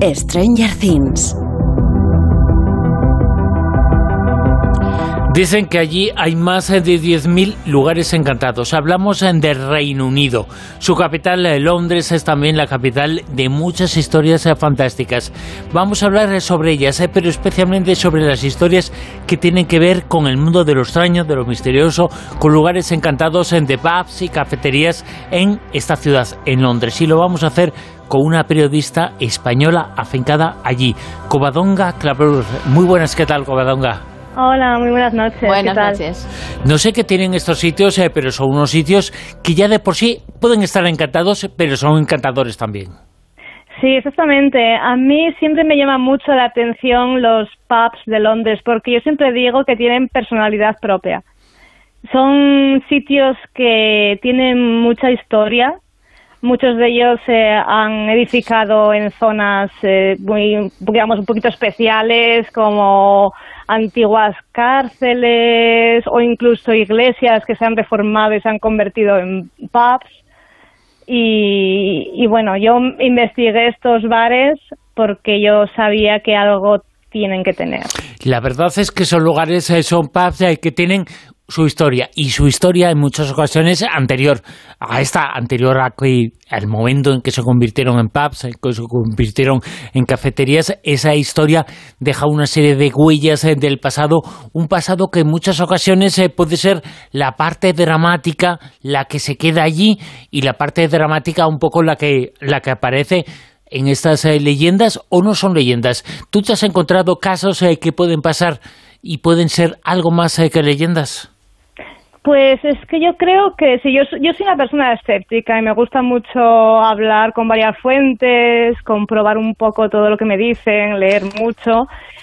Stranger Things. Dicen que allí hay más de 10.000 lugares encantados. Hablamos del Reino Unido. Su capital, Londres, es también la capital de muchas historias fantásticas. Vamos a hablar sobre ellas, pero especialmente sobre las historias que tienen que ver con el mundo de lo extraño, de lo misterioso, con lugares encantados de pubs y cafeterías en esta ciudad, en Londres. Y lo vamos a hacer con una periodista española afincada allí, Covadonga Claver. Muy buenas, ¿qué tal, Covadonga? Hola, muy buenas noches. Buenas ¿Qué tal? noches. No sé qué tienen estos sitios, pero son unos sitios que ya de por sí pueden estar encantados, pero son encantadores también. Sí, exactamente. A mí siempre me llama mucho la atención los pubs de Londres, porque yo siempre digo que tienen personalidad propia. Son sitios que tienen mucha historia. Muchos de ellos se han edificado en zonas muy, digamos, un poquito especiales, como antiguas cárceles o incluso iglesias que se han reformado y se han convertido en pubs. Y bueno, yo investigué estos bares porque yo sabía que algo tienen que tener. La verdad es que son lugares, son pubs que tienen su historia, y su historia en muchas ocasiones anterior a que al momento en que se convirtieron en pubs, en que se convirtieron en cafeterías. Esa historia deja una serie de huellas del pasado, un pasado que en muchas ocasiones puede ser la parte dramática, la que se queda allí, y la parte dramática un poco la que aparece en estas leyendas, o no son leyendas. ¿Tú te has encontrado casos que pueden pasar y pueden ser algo más que leyendas? Pues es que yo creo que sí, yo soy una persona escéptica y me gusta mucho hablar con varias fuentes, comprobar un poco todo lo que me dicen, leer mucho,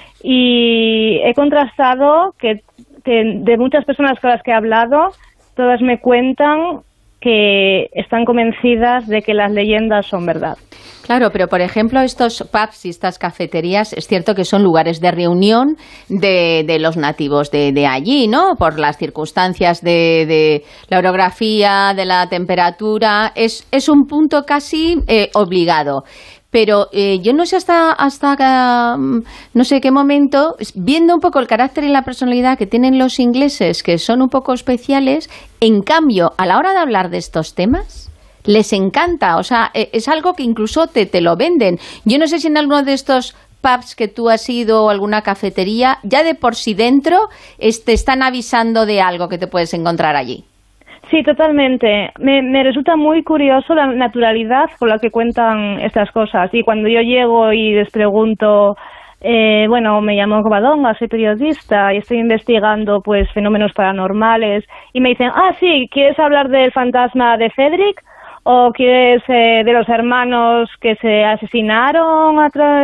y he contrastado que de muchas personas con las que he hablado, todas me cuentan que están convencidas de que las leyendas son verdad. Claro, pero por ejemplo estos pubs y estas cafeterías es cierto que son lugares de reunión de los nativos de allí, ¿no? Por las circunstancias de la orografía, de la temperatura, es un punto casi obligado. Pero yo no sé hasta no sé qué momento, viendo un poco el carácter y la personalidad que tienen los ingleses, que son un poco especiales, en cambio, a la hora de hablar de estos temas, les encanta. O sea, es algo que incluso te lo venden. Yo no sé si en alguno de estos pubs que tú has ido o alguna cafetería, ya de por sí dentro te están avisando de algo que te puedes encontrar allí. Sí, totalmente. Me resulta muy curioso la naturalidad con la que cuentan estas cosas. Y cuando yo llego y les pregunto, bueno, me llamo Covadonga, soy periodista y estoy investigando pues fenómenos paranormales, y me dicen, sí, ¿quieres hablar del fantasma de Cedric? ¿O quieres de los hermanos que se asesinaron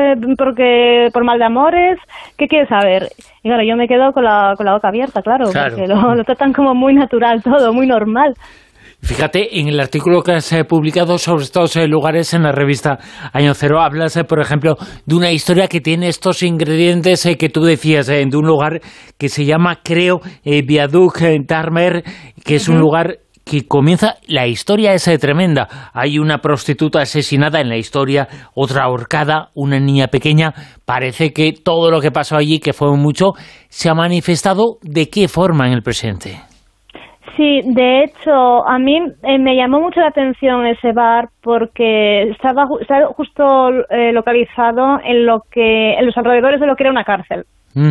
por mal de amores? ¿Qué quieres saber? Y claro, yo me quedo con la boca abierta, claro. Porque lo tratan como muy natural todo, muy normal. Fíjate, en el artículo que has publicado sobre estos lugares en la revista Año Cero, hablas, por ejemplo, de una historia que tiene estos ingredientes que tú decías, de un lugar que se llama, creo, Viaduc Tarmer, que es un lugar que comienza, la historia es tremenda. Hay una prostituta asesinada en la historia, otra ahorcada, una niña pequeña. Parece que todo lo que pasó allí, que fue mucho, se ha manifestado. ¿De qué forma en el presente? Sí, de hecho, a mí me llamó mucho la atención ese bar porque estaba justo localizado en los alrededores de lo que era una cárcel.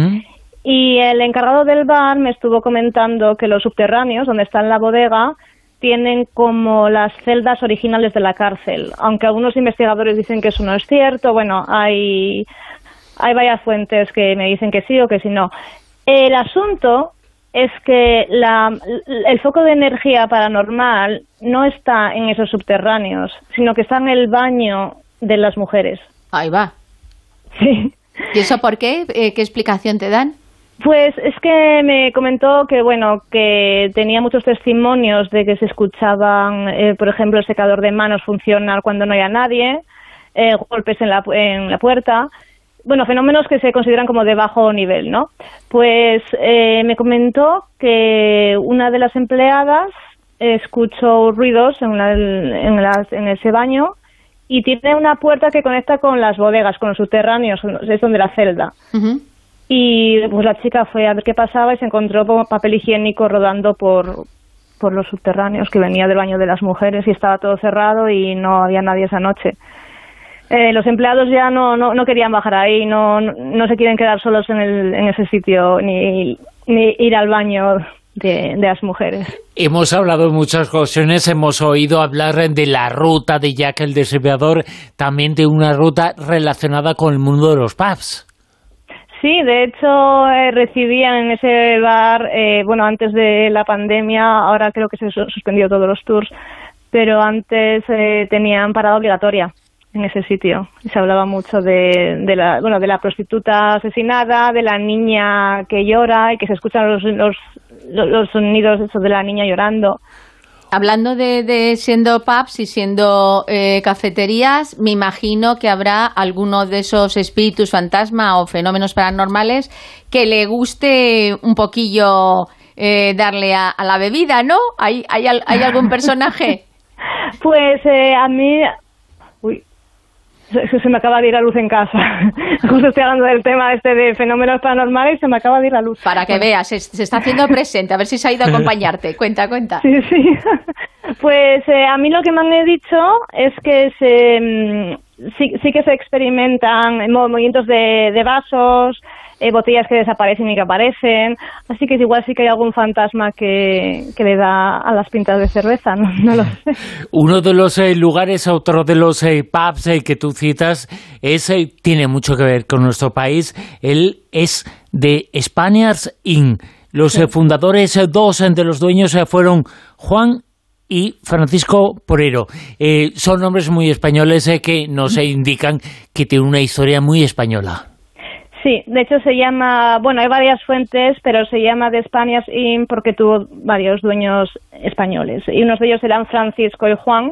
Y el encargado del bar me estuvo comentando que los subterráneos, donde está la bodega, tienen como las celdas originales de la cárcel, aunque algunos investigadores dicen que eso no es cierto. Bueno, hay varias fuentes que me dicen que sí o que sí no. El asunto es que el foco de energía paranormal no está en esos subterráneos, sino que está en el baño de las mujeres. Ahí va. Sí. ¿Y eso por qué? ¿Qué explicación te dan? Pues es que me comentó que, bueno, que tenía muchos testimonios de que se escuchaban, por ejemplo, el secador de manos funcionar cuando no haya nadie, golpes en la puerta, bueno, fenómenos que se consideran como de bajo nivel, ¿no? Pues me comentó que una de las empleadas escuchó ruidos en ese baño y tiene una puerta que conecta con las bodegas, con los subterráneos, es donde la celda. Y pues la chica fue a ver qué pasaba y se encontró papel higiénico rodando por los subterráneos, que venía del baño de las mujeres, y estaba todo cerrado y no había nadie esa noche. Los empleados ya no querían bajar ahí, no se quieren quedar solos en ese sitio, ni ir al baño de las mujeres. Hemos hablado en muchas ocasiones, hemos oído hablar de la ruta de Jack el Destripador, también de una ruta relacionada con el mundo de los pubs. Sí, de hecho recibían en ese bar, antes de la pandemia, ahora creo que se suspendió todos los tours, pero antes tenían parada obligatoria en ese sitio. Y se hablaba mucho de la prostituta asesinada, de la niña que llora y que se escuchan los sonidos de la niña llorando. Hablando de siendo pubs y siendo cafeterías, me imagino que habrá alguno de esos espíritus fantasma o fenómenos paranormales que le guste un poquillo darle a la bebida, ¿no? ¿Hay algún personaje? Pues a mí... Uy, se me acaba de ir la luz en casa. Justo estoy hablando del tema de fenómenos paranormales y se me acaba de ir la luz. Para que veas, se está haciendo presente, a ver si se ha ido a acompañarte. Cuenta. Sí. Pues a mí lo que me han dicho es que sí que se experimentan movimientos de vasos, botellas que desaparecen y que aparecen, así que igual sí que hay algún fantasma que le da a las pintas de cerveza, no lo sé. Uno de los lugares, otro de los pubs que tú citas, tiene mucho que ver con nuestro país. Él es de Spaniards Inn. Los fundadores, dos de los dueños fueron Juan y Francisco Porero. Son nombres muy españoles que nos indican que tiene una historia muy española. Sí, de hecho se llama, hay varias fuentes, pero se llama The Spaniards Inn porque tuvo varios dueños españoles. Y unos de ellos eran Francisco y Juan,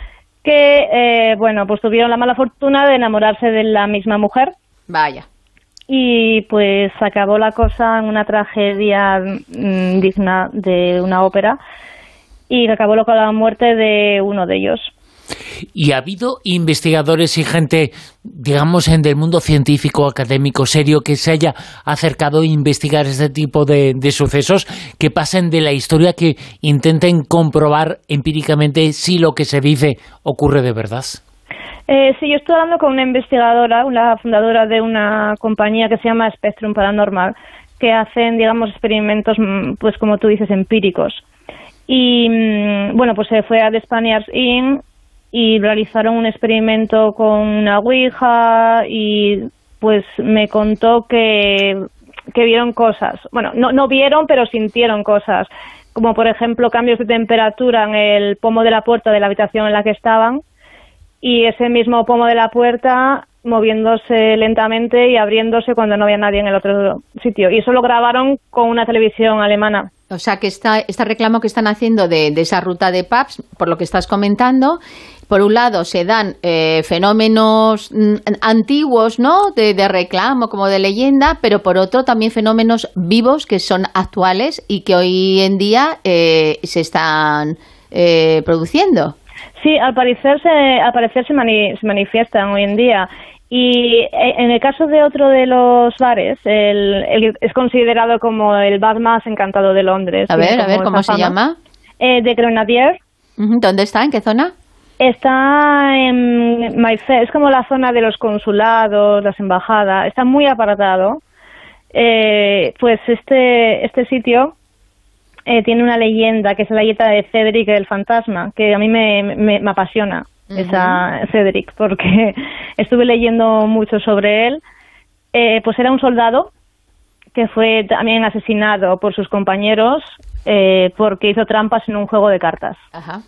que, pues tuvieron la mala fortuna de enamorarse de la misma mujer. Vaya. Y pues acabó la cosa en una tragedia digna de una ópera, y acabó con la muerte de uno de ellos. ¿Y ha habido investigadores y gente, digamos, del mundo científico, académico, serio, que se haya acercado a investigar este tipo de sucesos, que pasen de la historia, que intenten comprobar empíricamente si lo que se dice ocurre de verdad? Sí, yo estoy hablando con una investigadora, una fundadora de una compañía que se llama Spectrum Paranormal, que hacen, digamos, experimentos, pues como tú dices, empíricos. Y, pues se fue a The Spaniards Inn y realizaron un experimento con una ouija y pues me contó que vieron cosas. Bueno, no vieron, pero sintieron cosas, como por ejemplo cambios de temperatura en el pomo de la puerta de la habitación en la que estaban, y ese mismo pomo de la puerta moviéndose lentamente y abriéndose cuando no había nadie en el otro sitio. Y eso lo grabaron con una televisión alemana. O sea, que este reclamo que están haciendo de esa ruta de pubs, por lo que estás comentando, por un lado se dan fenómenos antiguos, ¿no?, de reclamo, como de leyenda, pero por otro también fenómenos vivos que son actuales y que hoy en día se están produciendo. Sí, al parecer se manifiestan hoy en día. Y en el caso de otro de los bares, es considerado como el bar más encantado de Londres. A ver, ¿cómo se llama? The Grenadier. ¿Dónde está? ¿En qué zona? Está en Mayfair, es como la zona de los consulados, las embajadas, está muy apartado. Pues este sitio tiene una leyenda, que es la leyenda de Cedric el fantasma, que a mí me apasiona. Esa Cedric, porque estuve leyendo mucho sobre él. Pues era un soldado que fue también asesinado por sus compañeros porque hizo trampas en un juego de cartas. Ajá.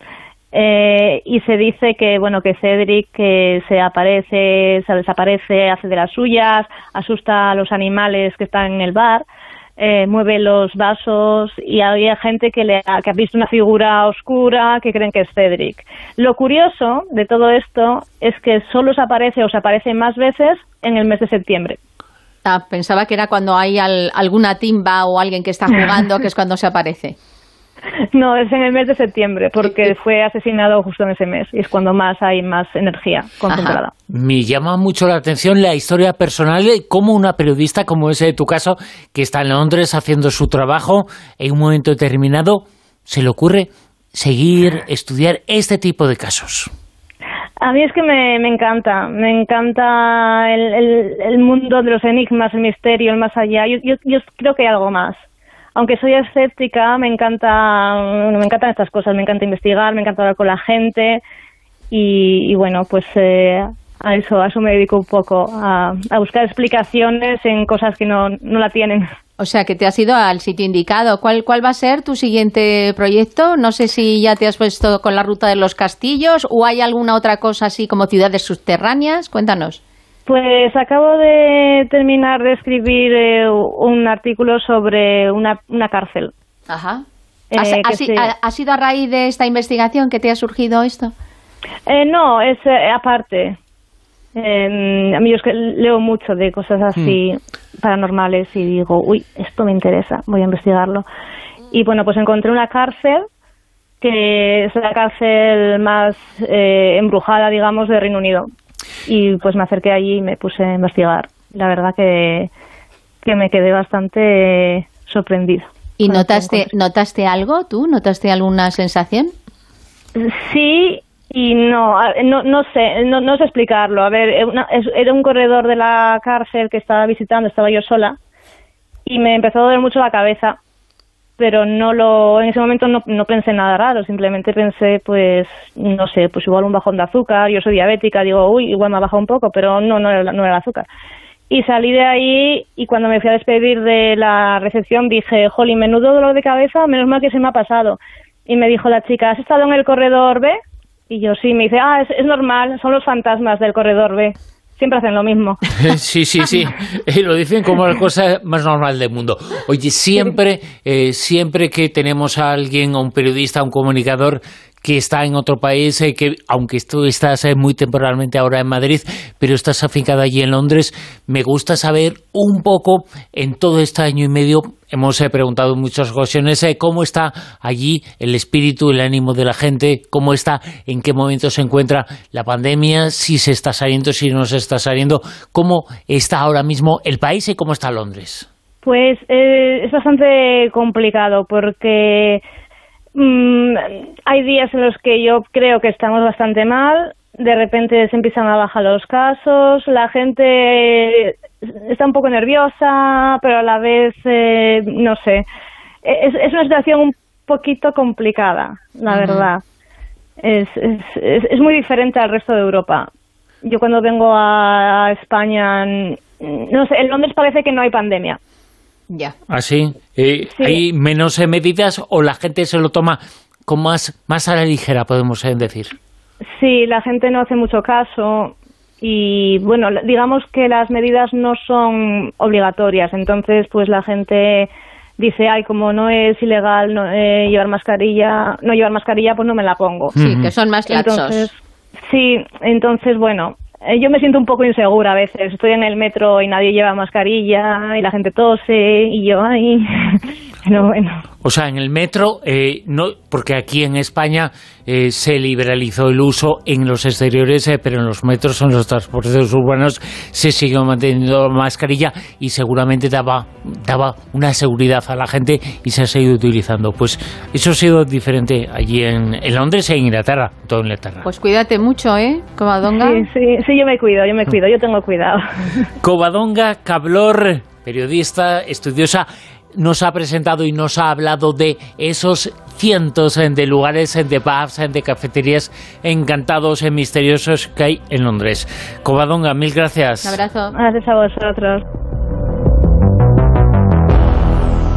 Y se dice que Cedric se desaparece, hace de las suyas, asusta a los animales que están en el bar, mueve los vasos, y había gente que ha visto una figura oscura que creen que es Cedric. Lo curioso de todo esto es que solo se aparece más veces en el mes de septiembre. Pensaba que era cuando hay alguna timba o alguien que está jugando, que es cuando se aparece. No, es en el mes de septiembre, porque fue asesinado justo en ese mes y es cuando hay más energía concentrada. Ajá. Me llama mucho la atención la historia personal de cómo una periodista, como es tu caso, que está en Londres haciendo su trabajo, en un momento determinado se le ocurre seguir, estudiar este tipo de casos. A mí es que me encanta el mundo de los enigmas, el misterio, el más allá. Yo creo que hay algo más. Aunque soy escéptica, me encantan estas cosas, me encanta investigar, me encanta hablar con la gente y bueno, pues a eso me dedico un poco, a buscar explicaciones en cosas que no la tienen. O sea, que te has ido al sitio indicado. ¿Cuál va a ser tu siguiente proyecto? No sé si ya te has puesto con la ruta de los castillos o hay alguna otra cosa así como ciudades subterráneas. Cuéntanos. Pues acabo de terminar de escribir un artículo sobre una cárcel. Ajá. ¿Ha sido a raíz de esta investigación que te ha surgido esto? No, es aparte. A mí es que leo mucho de cosas así paranormales y digo, uy, esto me interesa, voy a investigarlo. Y bueno, pues encontré una cárcel que es la cárcel más embrujada, digamos, de Reino Unido. Y pues me acerqué allí y me puse a investigar. La verdad que me quedé bastante sorprendida. ¿Y notaste algo tú? ¿Notaste alguna sensación? Sí y no sé explicarlo. A ver, era un corredor de la cárcel que estaba visitando, estaba yo sola y me empezó a doler mucho la cabeza, pero en ese momento no pensé nada raro, simplemente pensé, pues, no sé, pues igual un bajón de azúcar, yo soy diabética, digo, uy, igual me ha bajado un poco, pero no era el azúcar. Y salí de ahí y cuando me fui a despedir de la recepción dije, jolín, menudo dolor de cabeza, menos mal que se me ha pasado. Y me dijo la chica, ¿has estado en el corredor B? Y yo sí, me dice, es normal, son los fantasmas del corredor B. Siempre hacen lo mismo. Sí. Lo dicen como la cosa más normal del mundo. Oye, siempre que tenemos a alguien, a un periodista, a un comunicador que está en otro país, que aunque tú estás muy temporalmente ahora en Madrid, pero estás afincada allí en Londres, me gusta saber un poco, en todo este año y medio, hemos preguntado en muchas ocasiones cómo está allí el espíritu, el ánimo de la gente, cómo está, en qué momento se encuentra la pandemia, si se está saliendo, si no se está saliendo, cómo está ahora mismo el país y cómo está Londres. Pues es bastante complicado porque hay días en los que yo creo que estamos bastante mal, de repente se empiezan a bajar los casos, la gente está un poco nerviosa, pero a la vez, no sé, es una situación un poquito complicada, la verdad. Es muy diferente al resto de Europa. Yo cuando vengo a España, no sé, en Londres parece que no hay pandemia. Ya. ¿Así? Sí. ¿Hay menos medidas o la gente se lo toma con más a la ligera, podemos decir? Sí, la gente no hace mucho caso y, bueno, digamos que las medidas no son obligatorias, entonces pues la gente dice, como no es ilegal llevar mascarilla, pues no me la pongo. Sí, que son más laxos. Entonces, bueno, yo me siento un poco insegura a veces. Estoy en el metro y nadie lleva mascarilla y la gente tose y yo, pero bueno. O sea, en el metro, no, porque aquí en España se liberalizó el uso en los exteriores, pero en los metros, en los transportes urbanos, se sigue manteniendo la mascarilla y seguramente daba una seguridad a la gente y se ha seguido utilizando. Pues eso ha sido diferente allí en Londres e en Inglaterra, todo en Inglaterra. Pues cuídate mucho, Covadonga. Sí, yo me cuido, yo tengo cuidado. Covadonga Cablor, periodista, estudiosa, nos ha presentado y nos ha hablado de esos cientos de lugares, de pubs, de cafeterías encantados, misteriosos que hay en Londres. Covadonga, mil gracias. Un abrazo. Gracias a vosotros.